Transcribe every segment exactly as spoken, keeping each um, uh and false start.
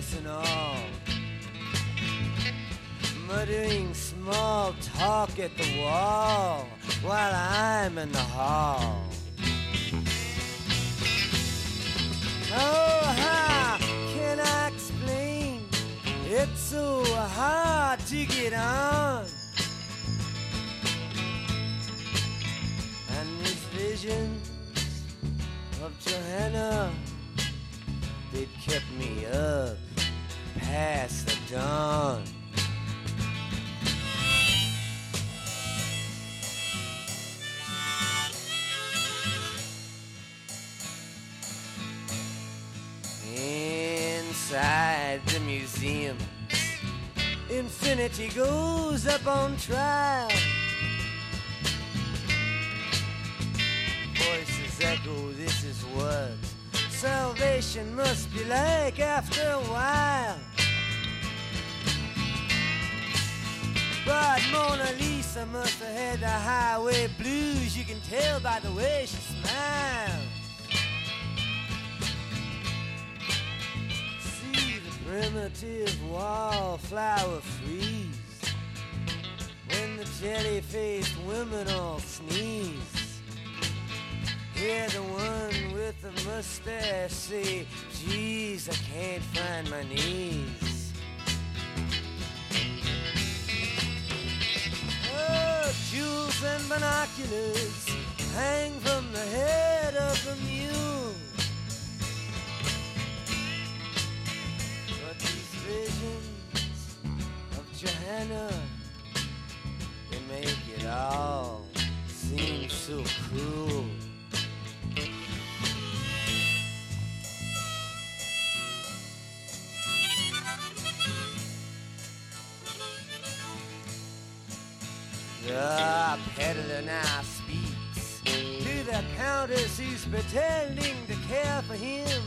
voice and all, muttering small talk at the wall while I'm in the hall. Oh, how can I explain? It's so hard to get on. And these visions of Johanna, they'd kept me up past the dawn. Inside the museum, infinity goes up on trial. Voices echo, this is what salvation must be like after a while. But Mona Lisa must have had the highway blues. You can tell by the way she smiles. Primitive wallflower freeze when the jelly-faced women all sneeze. Hear the one with the mustache say, geez, I can't find my knees. Oh, jewels and binoculars hang from the head of the mule. Visions of Johanna, they make it all seem so cruel. The peddler now speaks to the countess who's pretending to care for him.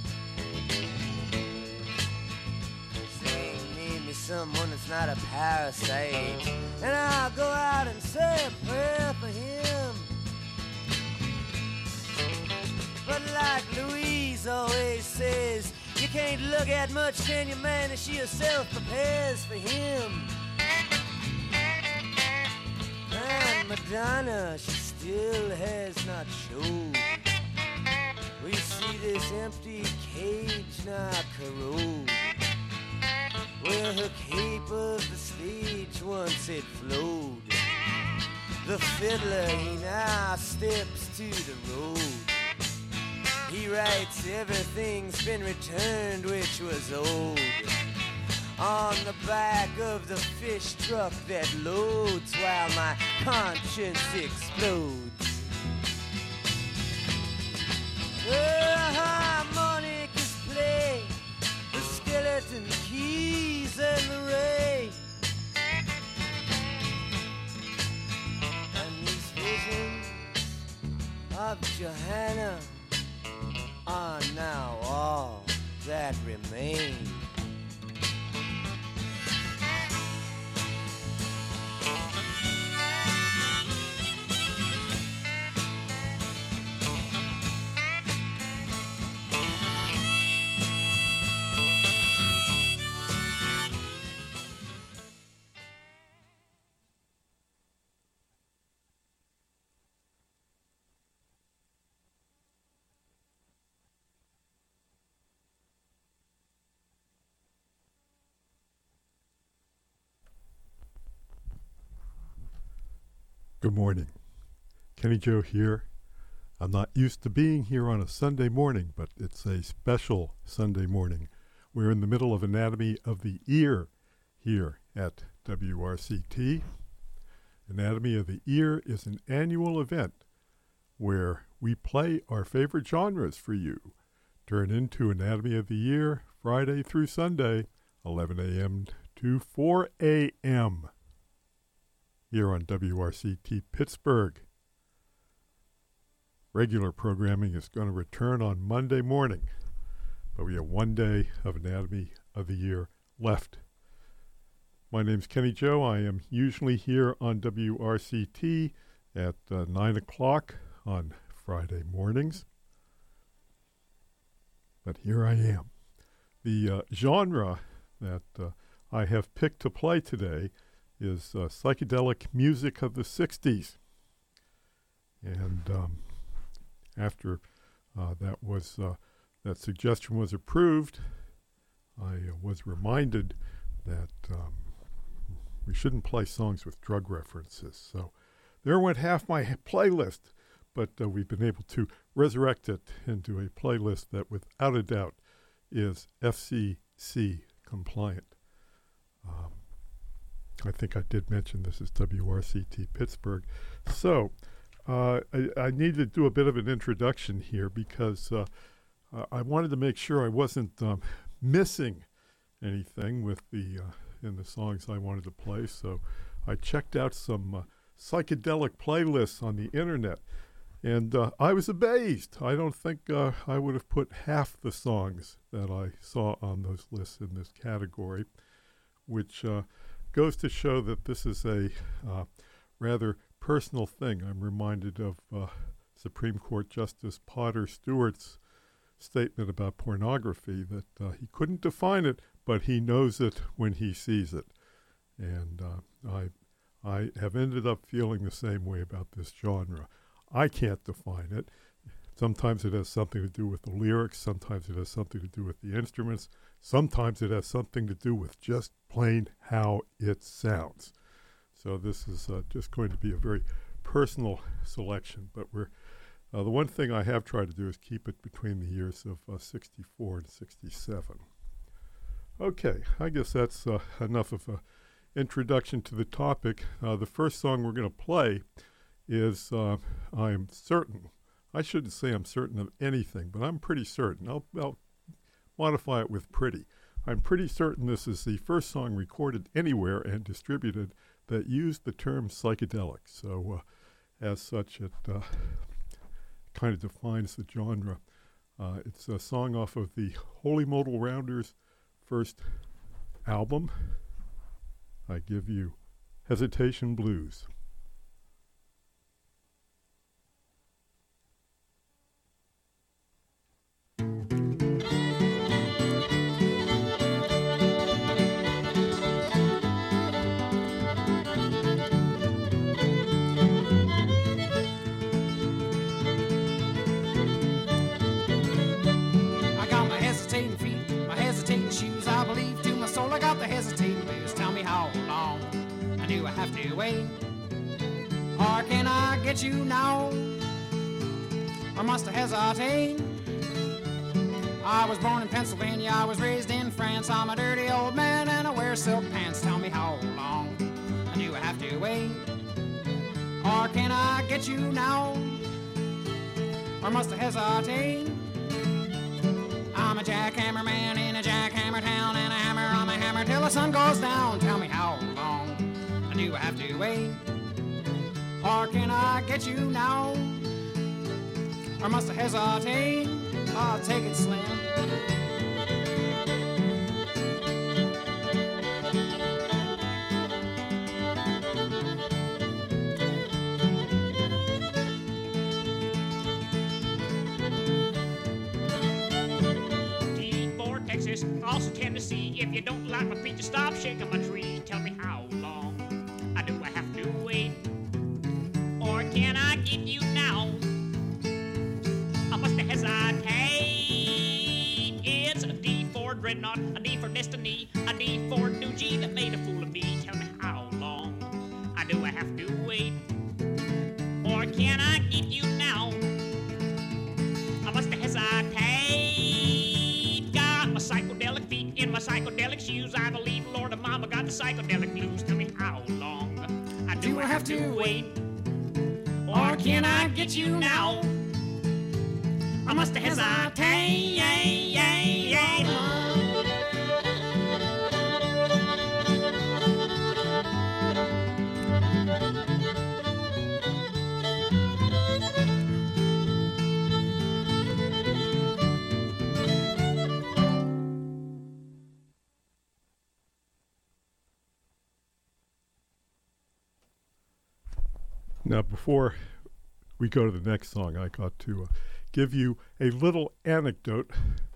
Someone that's not a parasite, and I'll go out and say a prayer for him. But like Louise always says, you can't look at much, can you, man, as she herself prepares for him. And Madonna, she still has not showed. We see this empty cage now corrode, where her cape of the stage once it flowed. The fiddler, he now steps to the road. He writes everything's been returned which was old on the back of the fish truck that loads while my conscience explodes. The harmonicas play, the skeleton keys and the rain, and these visions of Johanna are now all that remain. Good morning. Kenny Joe here. I'm not used to being here on a Sunday morning, but it's a special Sunday morning. We're in the middle of Anatomy of the Ear here at W R C T. Anatomy of the Ear is an annual event where we play our favorite genres for you. Turn into Anatomy of the Ear Friday through Sunday, eleven a.m. to four a.m. here on W R C T Pittsburgh. Regular programming is going to return on Monday morning, but we have one day of Anatomy of the Year left. My name's Kenny Joe. I am usually here on W R C T at uh, nine o'clock on Friday mornings. But here I am. The uh, genre that uh, I have picked to play today is uh, psychedelic music of the sixties. And um, after uh, that was uh, that suggestion was approved, I uh, was reminded that um, we shouldn't play songs with drug references. So there went half my playlist, but uh, we've been able to resurrect it into a playlist that without a doubt is F C C compliant. Um, I think I did mention this is W R C T Pittsburgh. So uh, I, I need to do a bit of an introduction here because uh, uh, I wanted to make sure I wasn't um, missing anything with the uh, in the songs I wanted to play. So I checked out some uh, psychedelic playlists on the internet, and uh, I was amazed. I don't think uh, I would have put half the songs that I saw on those lists in this category, which uh, goes to show that this is a uh, rather personal thing. I'm reminded of uh, Supreme Court Justice Potter Stewart's statement about pornography, that uh, he couldn't define it, but he knows it when he sees it. And uh, I, I have ended up feeling the same way about this genre. I can't define it. Sometimes it has something to do with the lyrics. Sometimes it has something to do with the instruments. Sometimes it has something to do with just plain how it sounds. So this is uh, just going to be a very personal selection. But we're uh, the one thing I have tried to do is keep it between the years of uh, sixty-four and sixty-seven. Okay, I guess that's uh, enough of an introduction to the topic. Uh, the first song we're going to play is uh, I'm certain. I shouldn't say I'm certain of anything, but I'm pretty certain. I'll, I'll modify it with pretty. I'm pretty certain this is the first song recorded anywhere and distributed that used the term psychedelic. So uh, as such, it uh, kind of defines the genre. Uh, it's a song off of the Holy Modal Rounders' first album. I give you Hesitation Blues. Have to wait, or can I get you now, or must I hesitate? I was born in Pennsylvania, I was raised in France. I'm a dirty old man and I wear silk pants. Tell me how long do I have to wait, or can I get you now, or must I hesitate? I'm a jackhammer man in a jackhammer town, and I hammer on my hammer till the sun goes down. Tell me how long do I have to wait, or can I get you now, or must I hesitate? I'll take it, Slim. D four, Texas, also Tennessee. If you don't like my feet, just stop shaking my tree. Tell me how long do I have to wait, or can I get you now? I must hesitate. It's a D four Dreadnought, a D for Destiny, a D four New G that made a fool of me. Tell me how long do I have to wait, or can I get you now? I must hesitate. Got my psychedelic feet in my psychedelic shoes. I believe Lord and Mama got the psychedelic blues. Tell me how long do I have to wait, or can I get you now? I must hesitate. Now, before we go to the next song, I got to uh, give you a little anecdote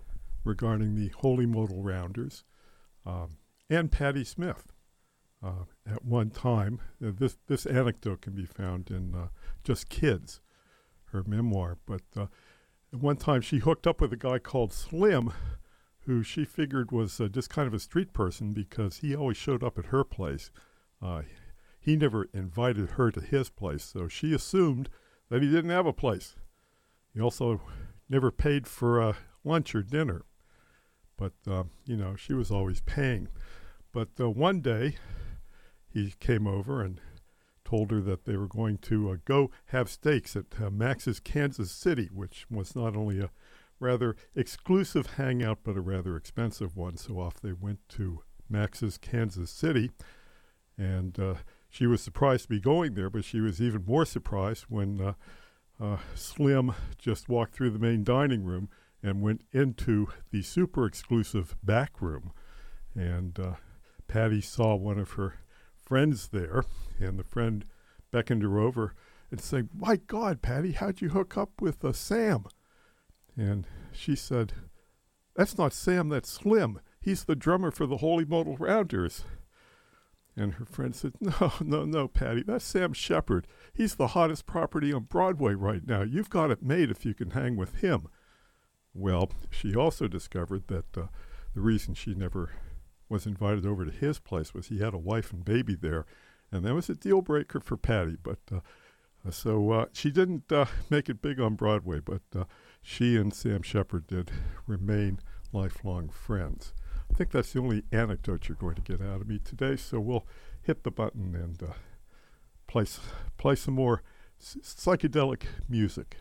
regarding the Holy Modal Rounders um, and Patti Smith. Uh, at one time, uh, this this anecdote can be found in uh, Just Kids, her memoir. But uh, at one time, she hooked up with a guy called Slim, who she figured was uh, just kind of a street person because he always showed up at her place. Uh, he never invited her to his place, so she assumed that he didn't have a place. He also never paid for uh, lunch or dinner. But, uh, you know, she was always paying. But uh, one day, he came over and told her that they were going to uh, go have steaks at uh, Max's Kansas City, which was not only a rather exclusive hangout, but a rather expensive one. So off they went to Max's Kansas City. And uh, she was surprised to be going there, but she was even more surprised when uh, uh, Slim just walked through the main dining room and went into the super exclusive back room. And uh, Patti saw one of her friends there, and the friend beckoned her over and said, "My God, Patti, how'd you hook up with uh, Sam?" And she said, "That's not Sam, that's Slim. He's the drummer for the Holy Modal Rounders." And her friend said, "No, no, no, Patti, that's Sam Shepard. He's the hottest property on Broadway right now. You've got it made if you can hang with him." Well, she also discovered that uh, the reason she never was invited over to his place was he had a wife and baby there, and that was a deal breaker for Patti. But uh, so uh, she didn't uh, make it big on Broadway, but uh, she and Sam Shepard did remain lifelong friends. I think that's the only anecdote you're going to get out of me today, so we'll hit the button and uh, play, s- play some more s- psychedelic music.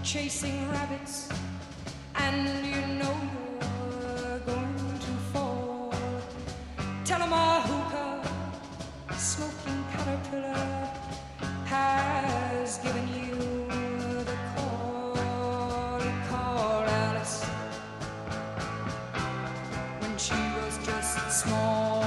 chasing rabbits, and you know you're going to fall. Tell 'em a hookah, smoking caterpillar has given you the call. He called Alice when she was just small.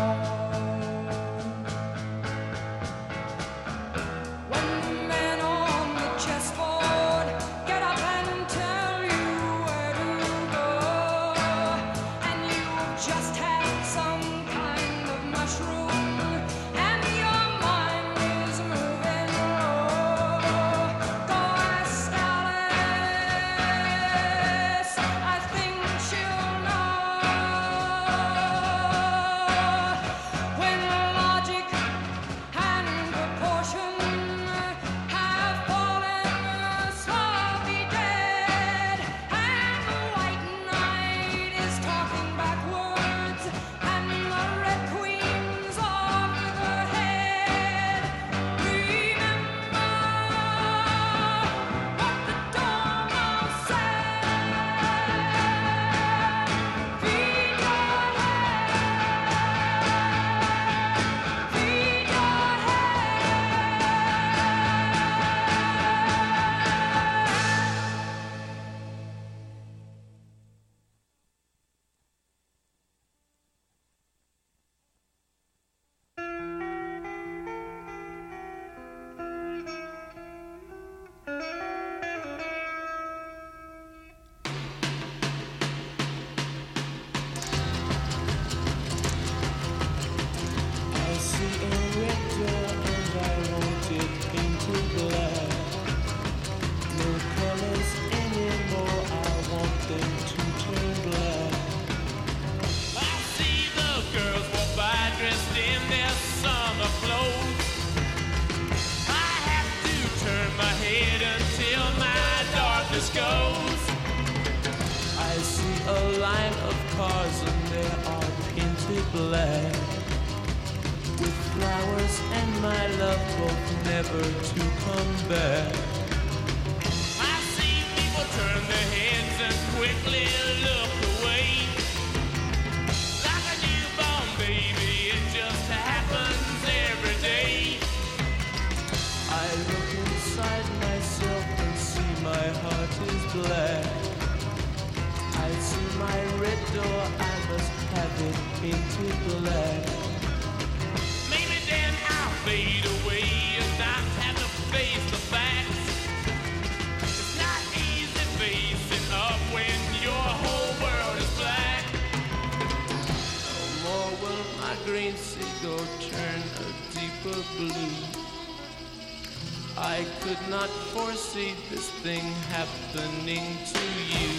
I could not foresee this thing happening to you.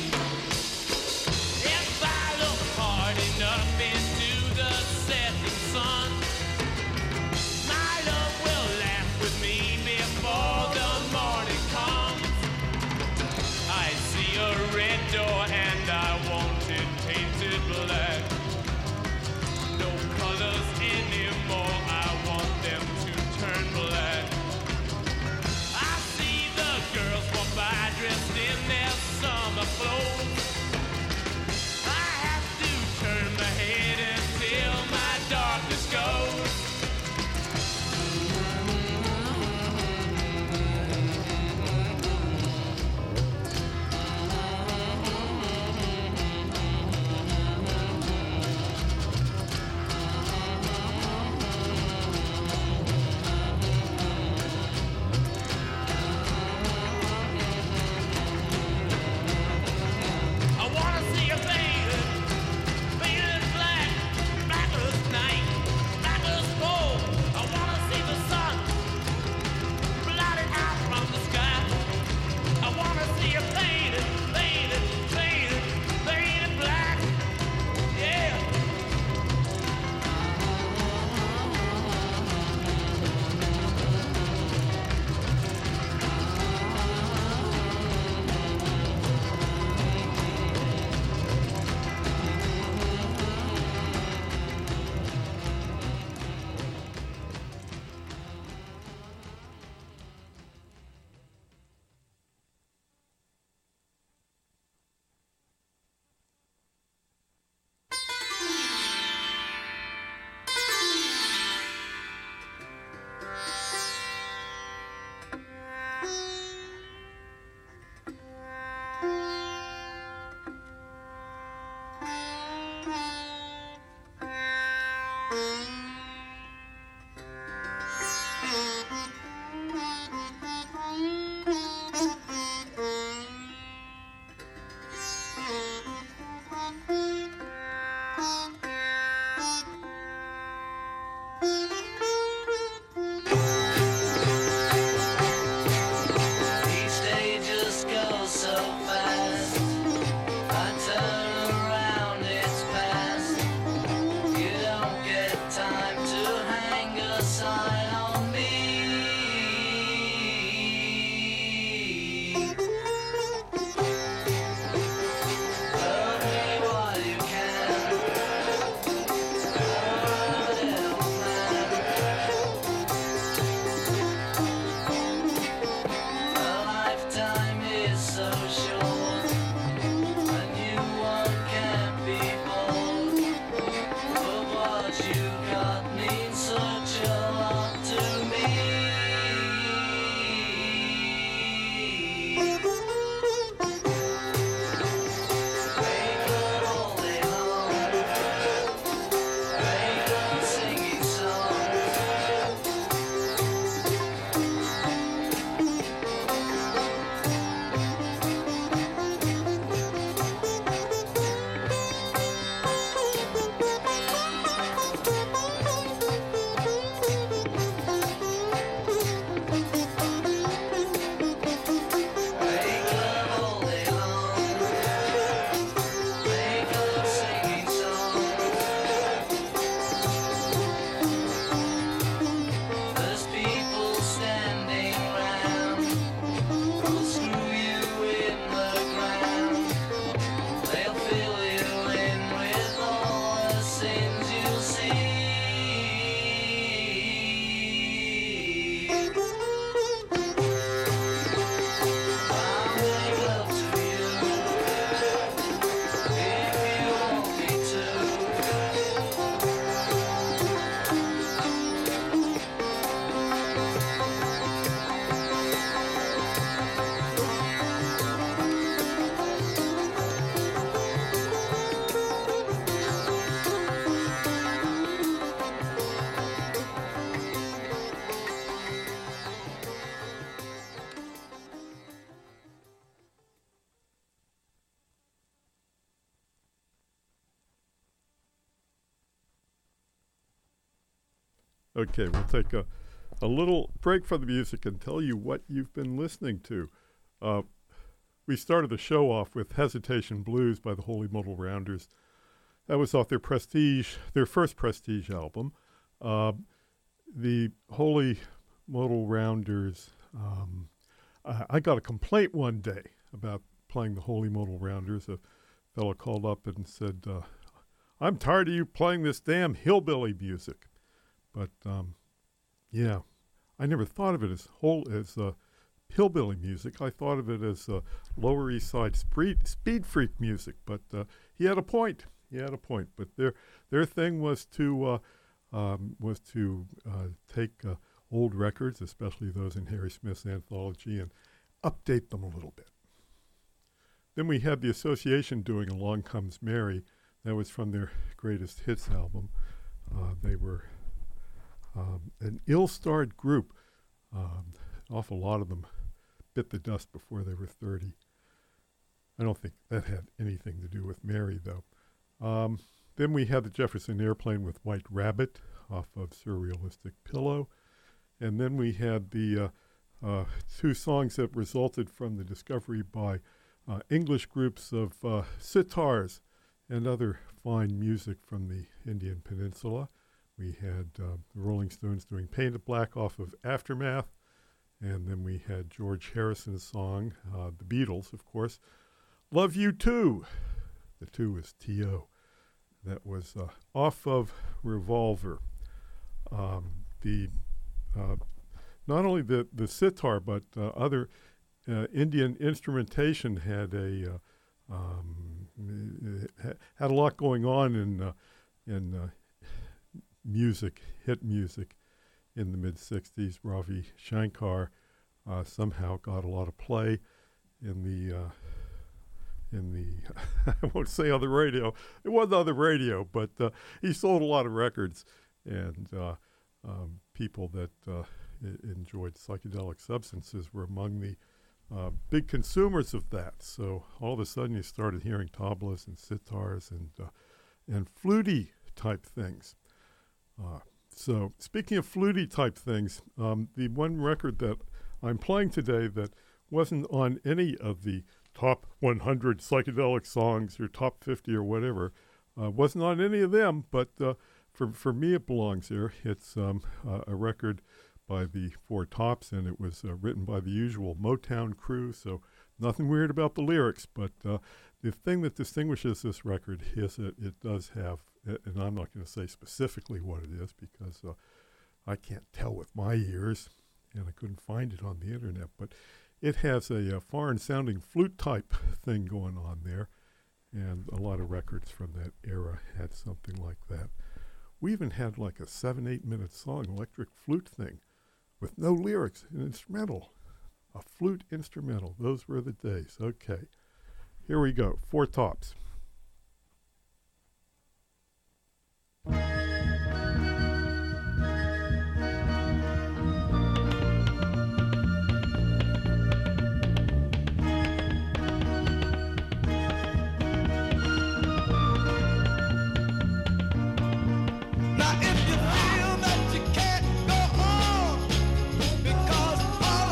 If I look hard enough into the setting sun, my love will laugh with me before the morning comes. I see a red door and I want it painted black. No colors anymore, I want them to turn black. Girls walk by dressed in their summer clothes. I have to turn my head until my darkness goes. Okay, we'll take a, a little break from the music and tell you what you've been listening to. Uh, we started the show off with Hesitation Blues by the Holy Modal Rounders. That was off their Prestige, their first Prestige album. Uh, the Holy Modal Rounders, um, I, I got a complaint one day about playing the Holy Modal Rounders. A fellow called up and said, uh, I'm tired of you playing this damn hillbilly music. But, um, yeah, I never thought of it as whole as uh, hillbilly music. I thought of it as uh, Lower East Side speed, speed freak music. But uh, he had a point. He had a point. But their their thing was to uh, um, was to uh, take uh, old records, especially those in Harry Smith's anthology, and update them a little bit. Then we had the Association doing Along Comes Mary. That was from their Greatest Hits album. Uh, they were um, an ill-starred group. Um, an awful lot of them bit the dust before they were thirty. I don't think that had anything to do with Mary, though. Um, then we had the Jefferson Airplane with White Rabbit off of Surrealistic Pillow. And then we had the uh, uh, two songs that resulted from the discovery by uh, English groups of uh, sitars and other fine music from the Indian Peninsula. We had uh, the Rolling Stones doing Painted Black off of Aftermath. And then we had George Harrison's song, uh, the Beatles, of course, Love You Too. The two is T O That was uh, off of Revolver. Um, the uh, not only the, the sitar, but uh, other uh, Indian instrumentation had a uh, um, had a lot going on in uh, in uh, music, hit music in the mid sixties. Ravi Shankar uh, somehow got a lot of play in the uh, I won't say on the radio. It wasn't on the radio, but uh, he sold a lot of records, and uh, um, people that uh, I- enjoyed psychedelic substances were among the uh, big consumers of that. So all of a sudden you started hearing tablas and sitars and, uh, and fluty type things. Uh, so speaking of fluty type things, um, the one record that I'm playing today that wasn't on any of the top one hundred psychedelic songs or top fifty or whatever, uh, wasn't on any of them, but uh, for for me it belongs here. It's um, uh, a record by the Four Tops, and it was uh, written by the usual Motown crew, so nothing weird about the lyrics, but uh, the thing that distinguishes this record is that it does have, and I'm not going to say specifically what it is because uh, I can't tell with my ears, and I couldn't find it on the internet, but it has a, a foreign-sounding flute-type thing going on there, and a lot of records from that era had something like that. We even had like a seven, eight-minute song, electric flute thing, with no lyrics, an instrumental, a flute instrumental. Those were the days. Okay, here we go, Four Tops.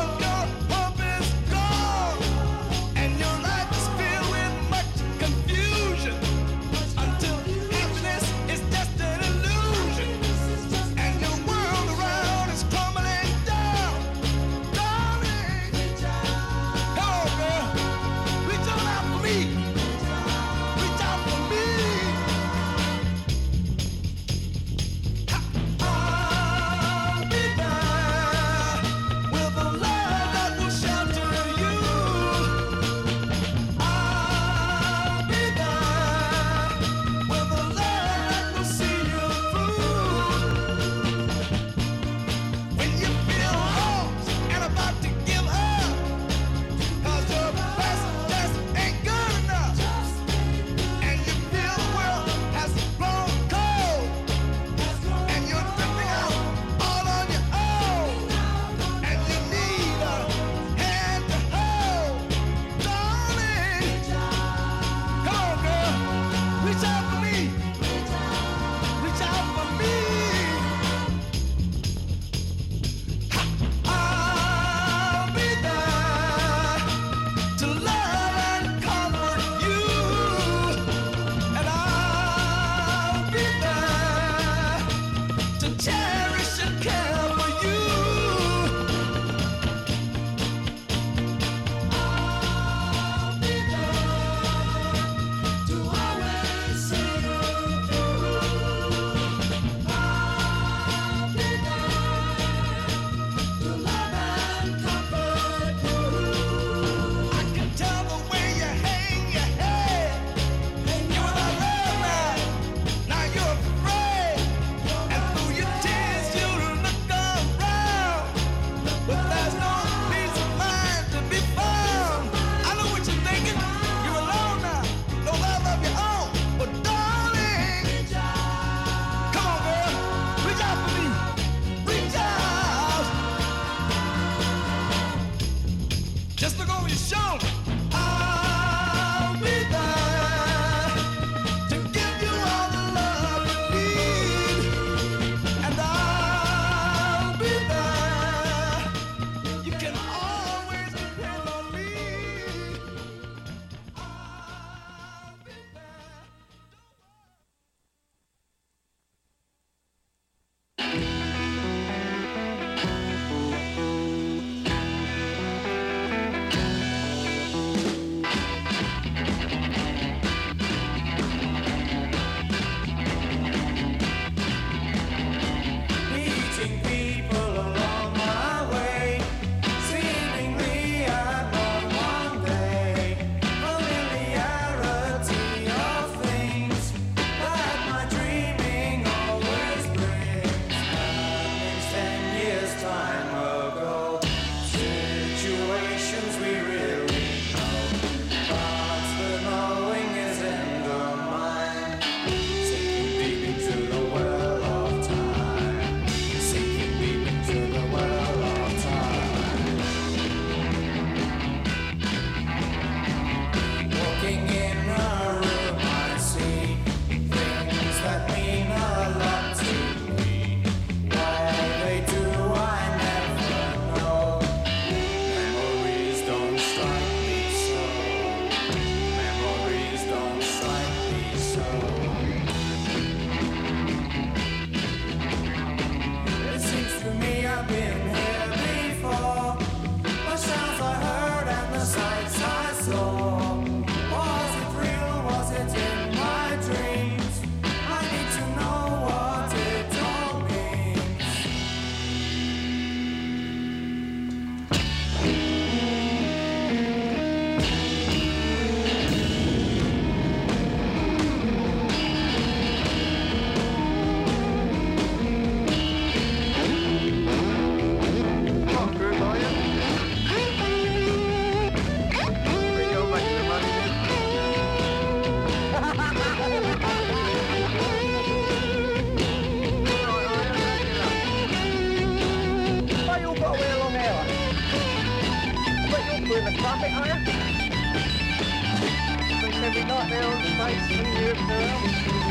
Confusion. held sights in your girl.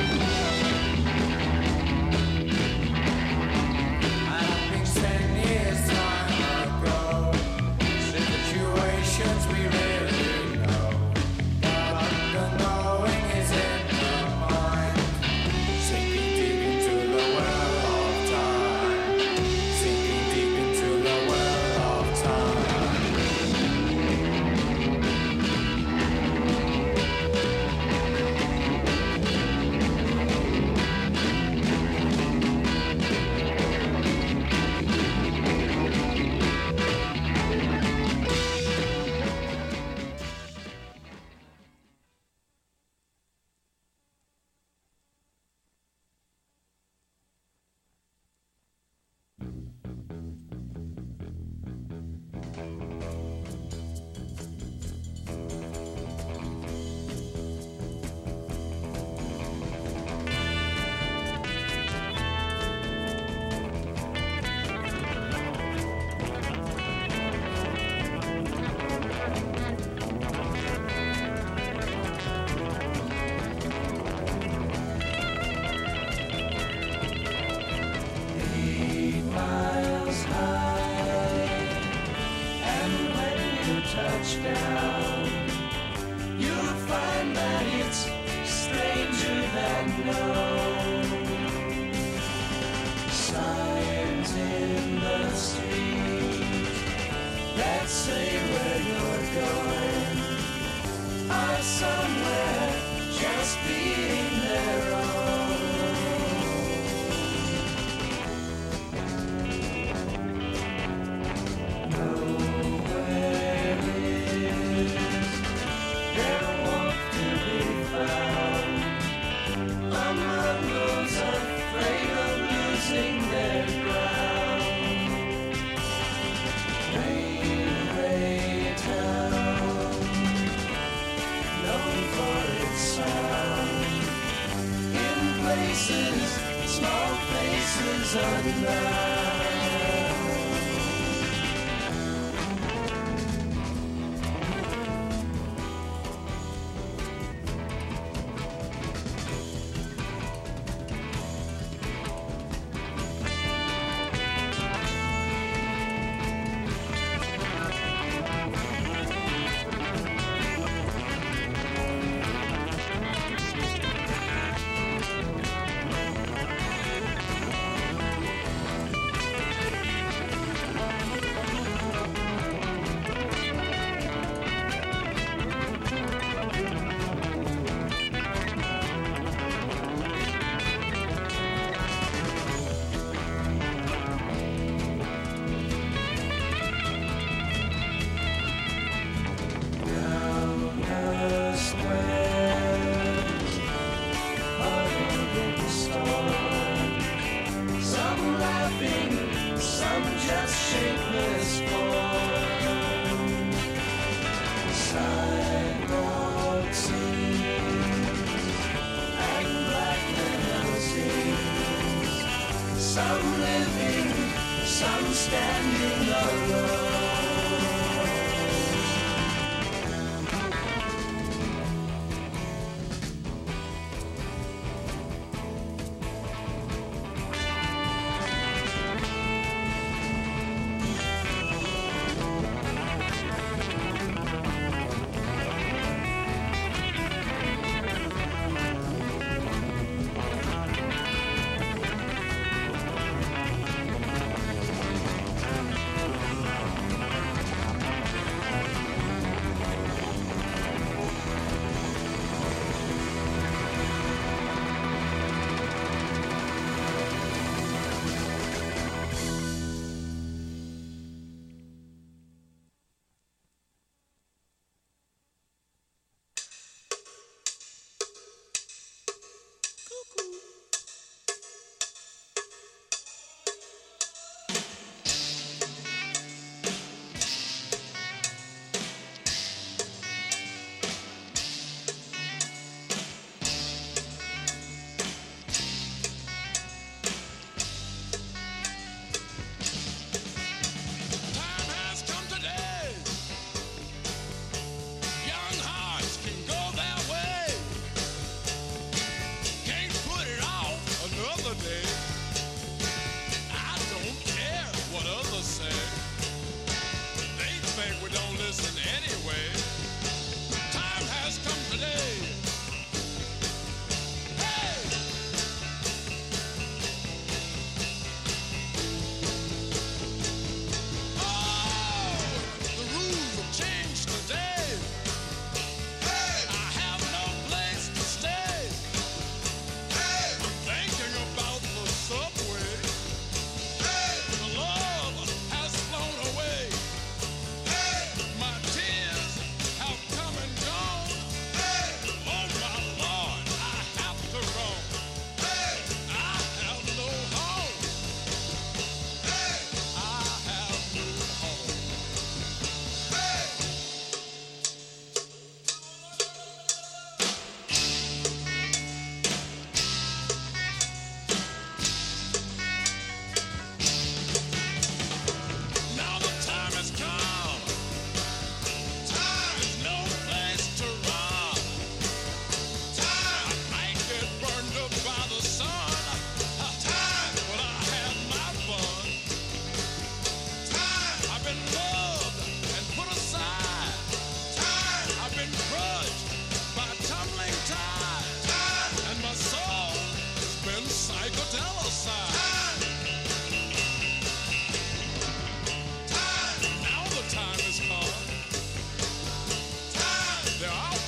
I think ten years time ago, situations we really know, but the knowing is in the mind, sinking deep into the well of time, sinking deep into the well of time.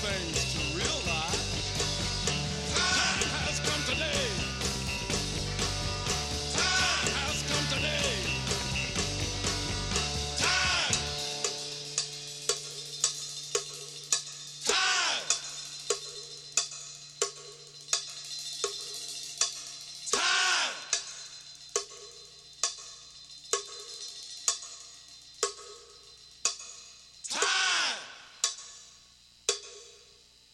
things to realize. Time has come today. Time has come today. Time. Time. Time. Time.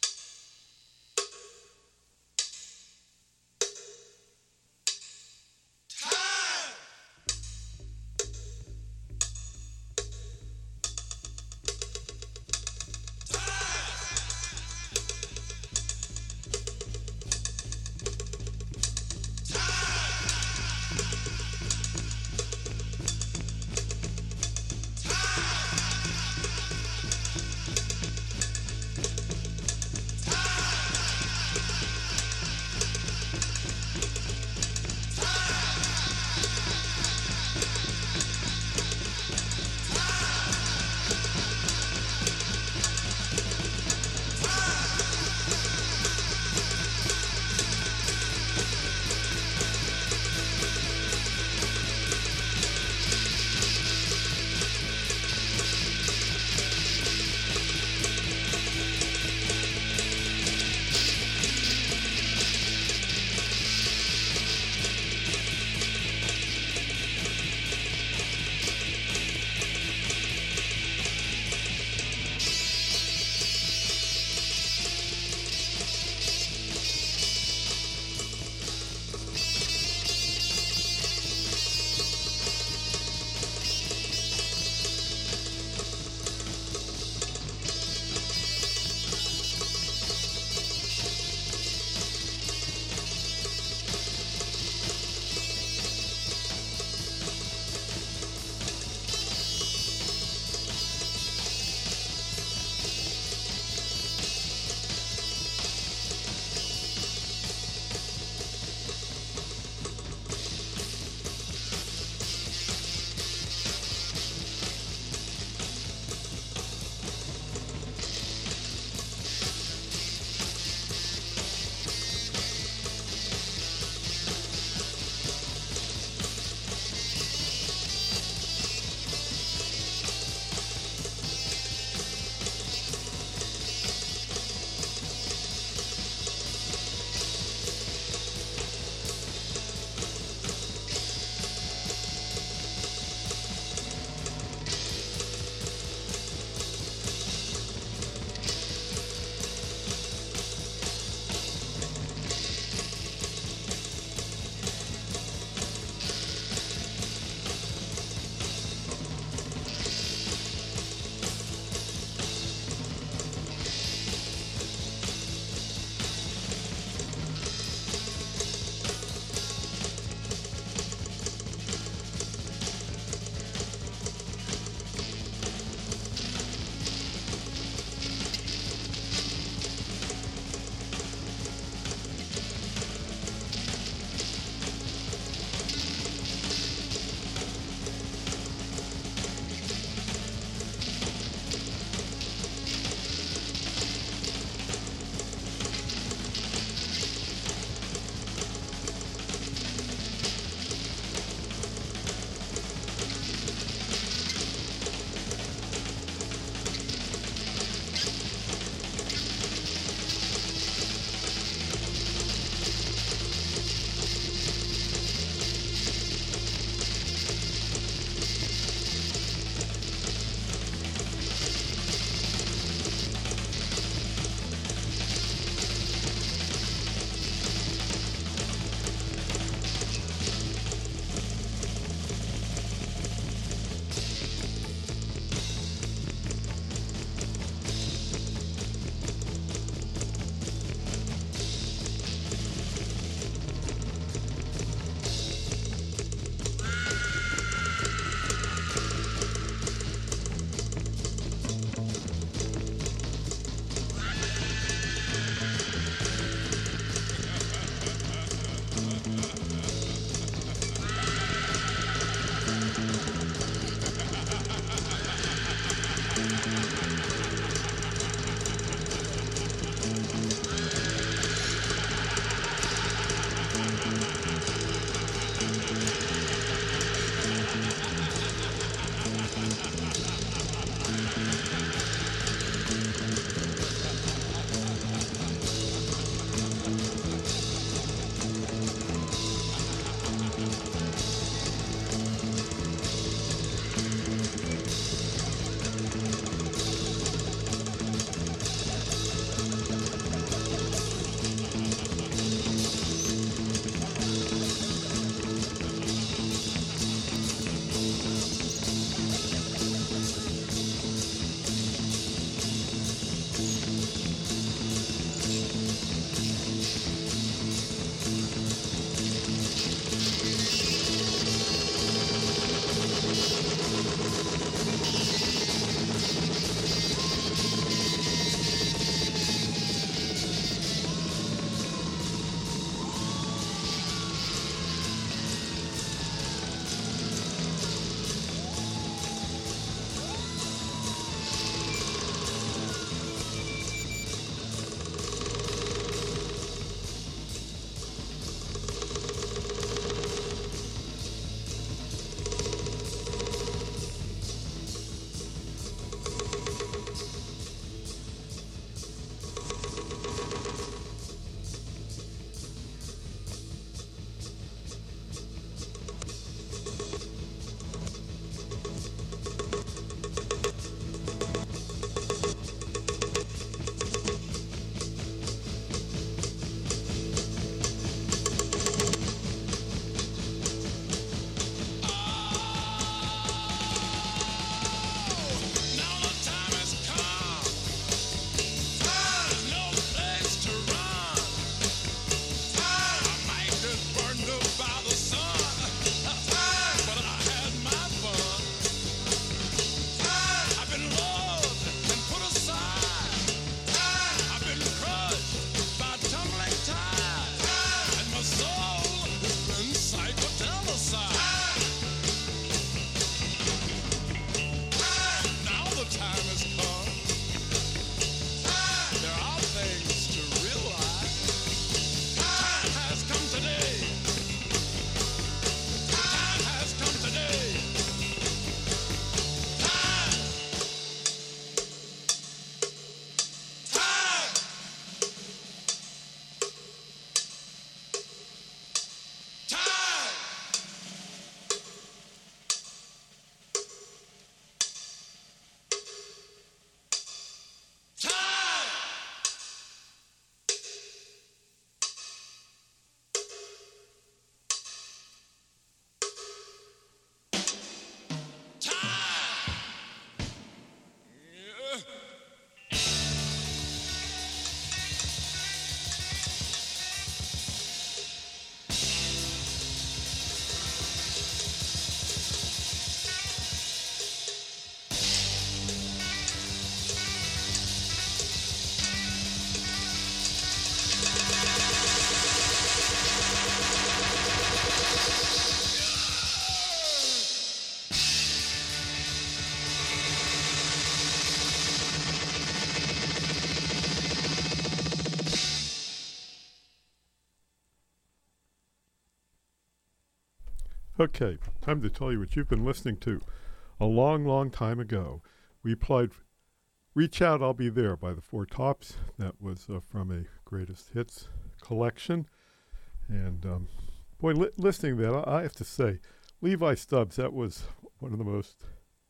Okay, time to tell you what you've been listening to. A long, long time ago, we played Reach Out, I'll Be There by the Four Tops. That was uh, from a greatest hits collection. And, um, boy, li- listening to that, I, I have to say, Levi Stubbs, that was one of the most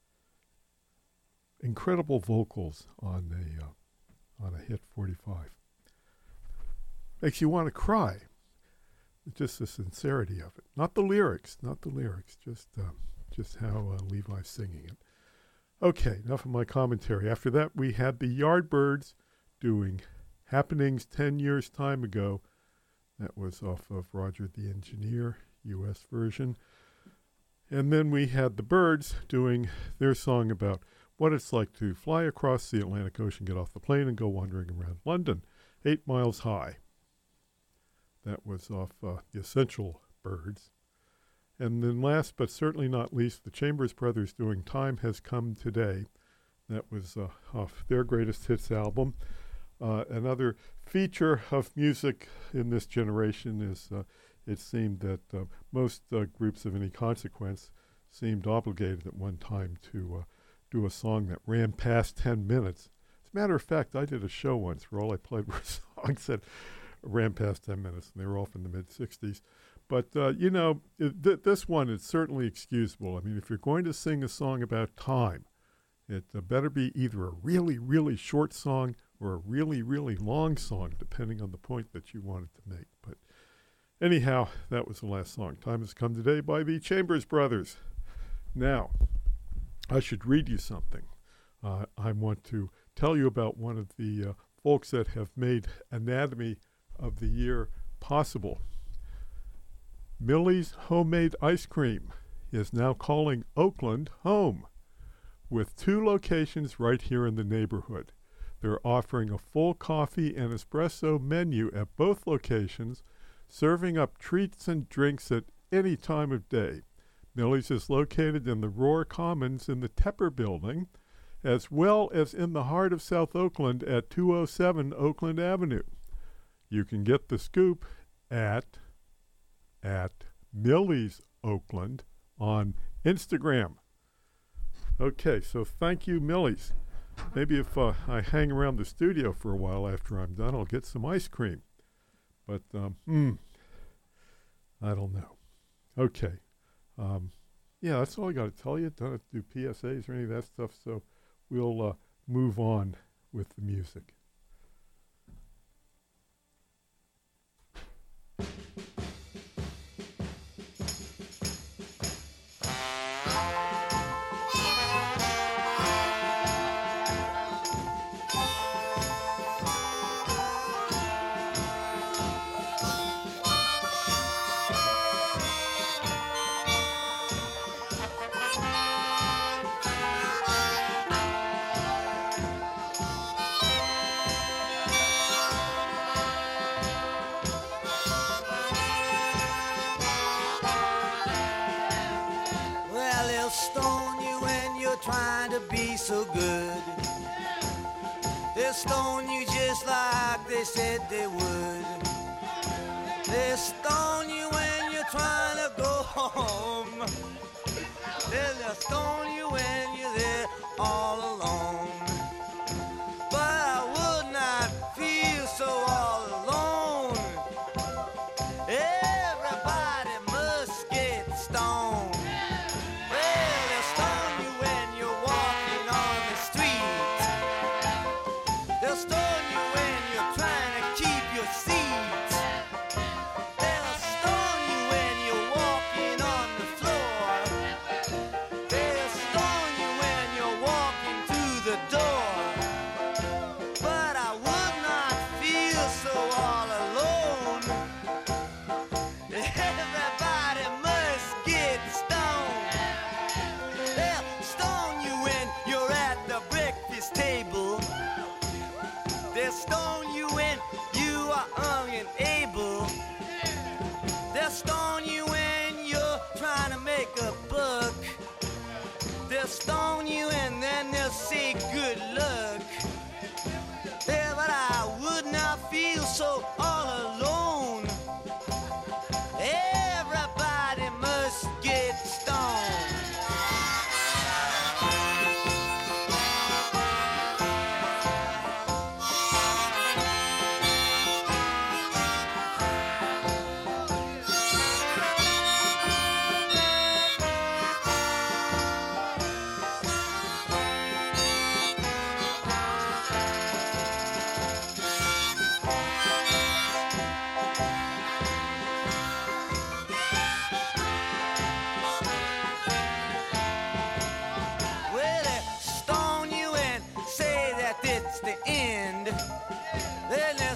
incredible vocals on a uh, on a hit forty-five. Makes you want to cry. Just the sincerity of it, not the lyrics, not the lyrics, just um, just how uh, Levi's singing it. Okay, enough of my commentary. After that, we had the Yardbirds doing Happenings ten years time ago. That was off of Roger the Engineer, U S version. And then we had the Byrds doing their song about what it's like to fly across the Atlantic Ocean, get off the plane, and go wandering around London, eight miles high. That was off uh, the Essential Byrds. And then last but certainly not least, the Chambers Brothers doing Time Has Come Today. That was uh, off their greatest hits album. Uh, another feature of music in this generation is uh, it seemed that uh, most uh, groups of any consequence seemed obligated at one time to uh, do a song that ran past ten minutes. As a matter of fact, I did a show once where all I played were songs that ran past ten minutes, and they were all from the mid-sixties. But, uh, you know, it, th- this one is certainly excusable. I mean, if you're going to sing a song about time, it uh, better be either a really, really short song or a really, really long song, depending on the point that you wanted to make. But anyhow, that was the last song. Time Has Come Today by the Chambers Brothers. Now, I should read you something. Uh, I want to tell you about one of the uh, folks that have made Anatomy of the Year possible. Millie's Homemade Ice Cream is now calling Oakland home with two locations right here in the neighborhood. They're offering a full coffee and espresso menu at both locations, serving up treats and drinks at any time of day. Millie's is located in the Roar Commons in the Tepper Building, as well as in the heart of South Oakland at two oh seven Oakland Avenue. You can get the scoop at at Millie's Oakland on Instagram. Okay, so thank you, Millie's. Maybe if uh, I hang around the studio for a while after I'm done, I'll get some ice cream. But, um, hmm, I don't know. Okay. Um, yeah, that's all I got to tell you. Don't have to do P S As or any of that stuff, so we'll uh, move on with the music. Trying to be so good. They'll stone you just like they said they would. They'll stone you when you're trying to go home. They'll stone you when you're there all alone. But I would not feel so all alone. Everybody must get stoned. Stone you and then they'll say good luck. Yeah, but I would not feel so all alone. Everybody must get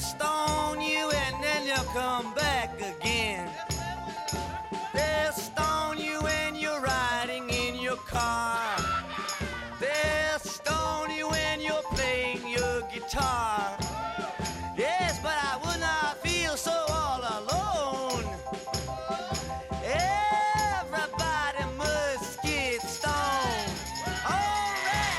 stone you and then you'll come back again. They'll stone you when you're riding in your car. They'll stone you when you're playing your guitar. Yes, but I would not feel so all alone. Everybody must get stoned. All right.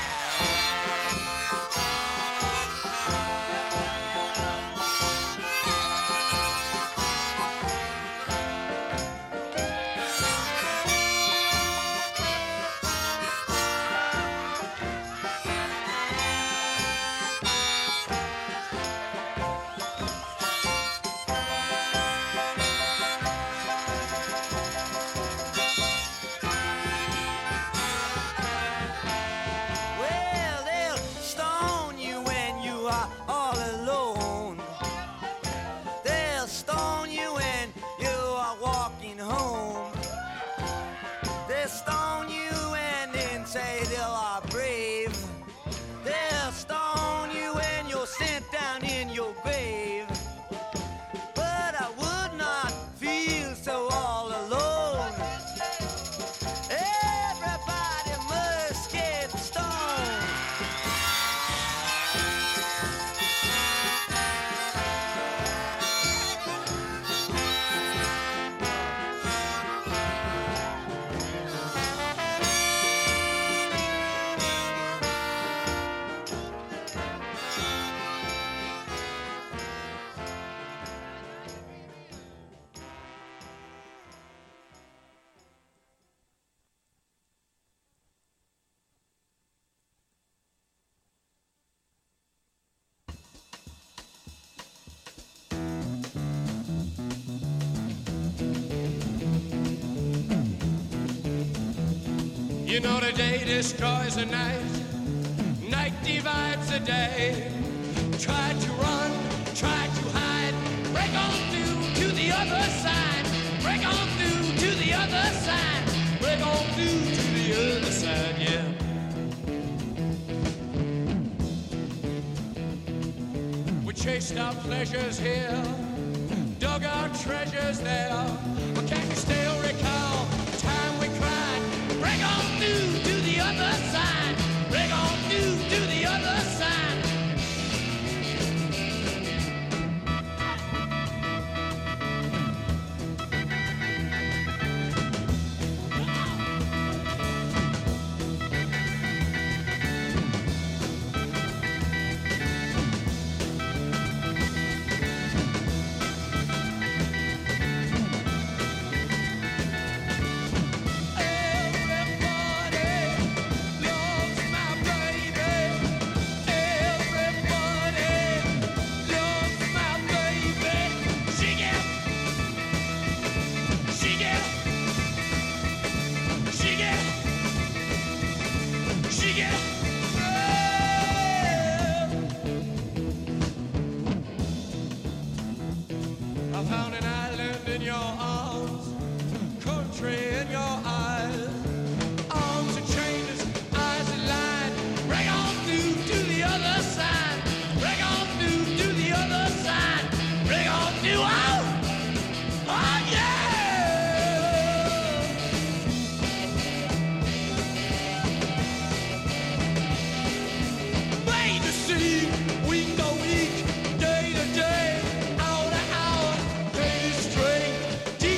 Well, they'll stone you when you are all alone. They'll stone you when you are walking home. They'll stone you and then say they are brave. They'll stone you when you're sent down in your grave. But I would not feel so all alone. Everybody must get stoned. You know the day destroys the night, night divides the day. Try to run, try to hide, break on through to the other side, break on through to the other side, break on through to the other side, yeah. We chased our pleasures here, dug our treasures there, but can you still recall the time we cried? Break on through to the other side. Break on through to the other side. I found an island in your arms, country in your eyes. Arms are chained, eyes are lined. Break on through to the other side. Break on through to the other side. Break on through. Oh, oh yeah! Made to see, week to week, day to day, hour to hour, day straight.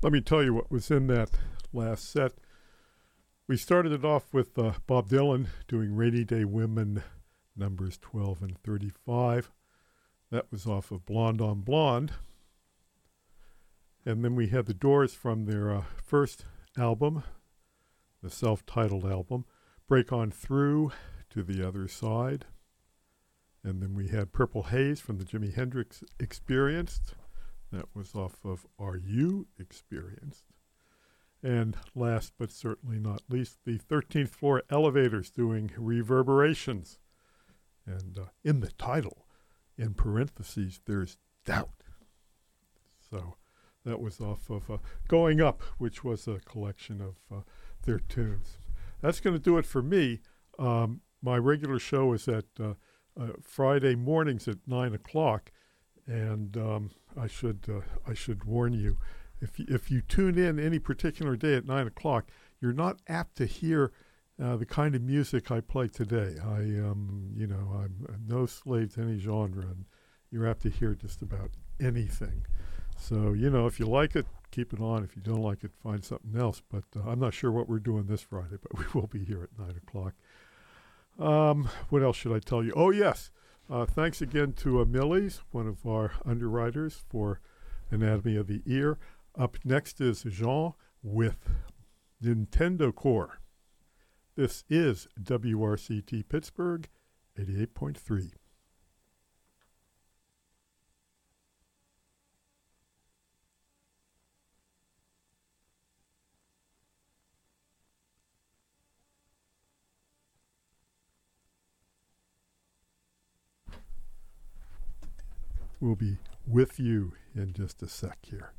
Let me tell you what was in that last set. We started it off with uh, Bob Dylan doing Rainy Day Women, numbers twelve and thirty-five. That was off of Blonde on Blonde. And then we had the Doors from their uh, first album, the self-titled album, Break On Through to the Other Side. And then we had Purple Haze from the Jimi Hendrix Experienced. That was off of Are You Experienced? And last but certainly not least, the thirteenth Floor Elevators doing Reverberations. And uh, in the title, in parentheses, there's doubt. So that was off of uh, Going Up, which was a collection of uh, their tunes. That's going to do it for me. Um, my regular show is at uh, uh, Friday mornings at nine o'clock, and um, I should uh, I should warn you, if you, if you tune in any particular day at nine o'clock, you're not apt to hear uh, the kind of music I play today. I um you know I'm no slave to any genre, and you're apt to hear just about anything. So, you know, if you like it, keep it on. If you don't like it, find something else. But uh, I'm not sure what we're doing this Friday, but we will be here at nine o'clock. Um, what else should I tell you? Oh, yes. Uh, thanks again to uh, Millie's, one of our underwriters for Anatomy of the Ear. Up next is Jean with Nintendo Core. This is W R C T Pittsburgh, eighty-eight point three. We'll be with you in just a sec here.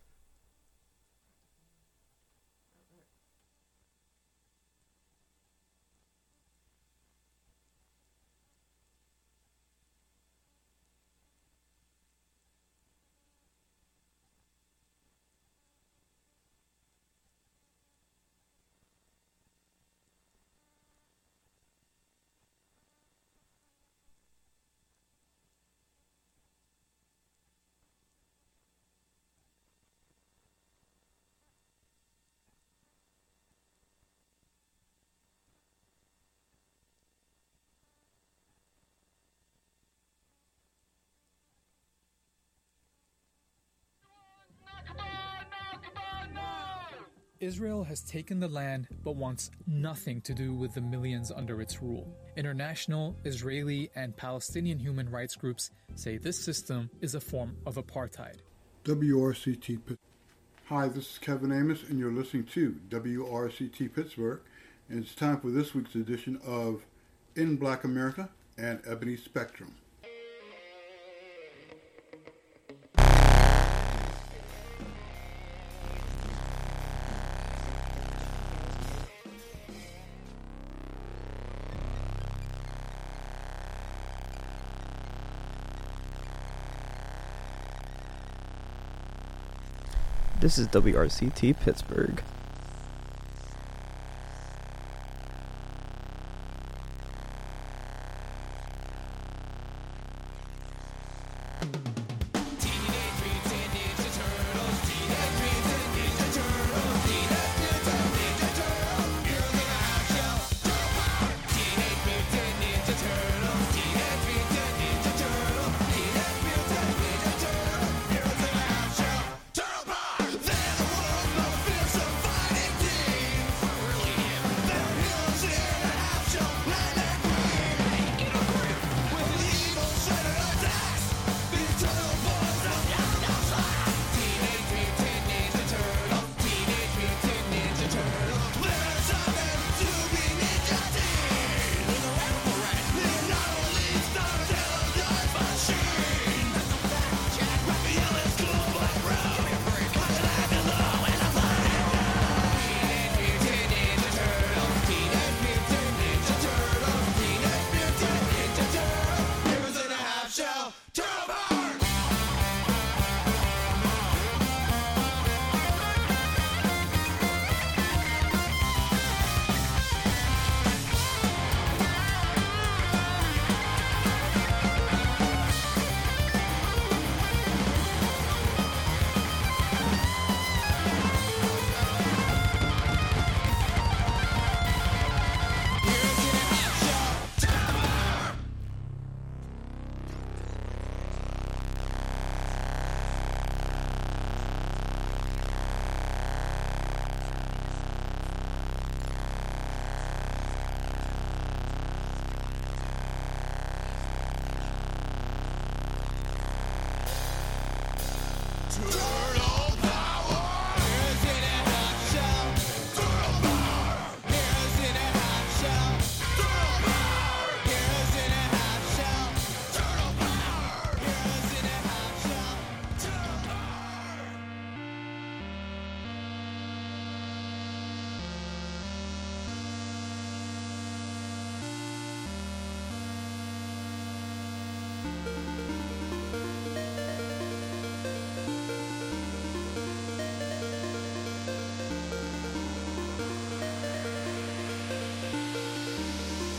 Israel has taken the land but wants nothing to do with the millions under its rule. International, Israeli, and Palestinian human rights groups say this system is a form of apartheid. W R C T Pittsburgh. Hi, this is Kevin Amos, and you're listening to W R C T Pittsburgh, and it's time for this week's edition of In Black America and Ebony Spectrum. This is W R C T Pittsburgh.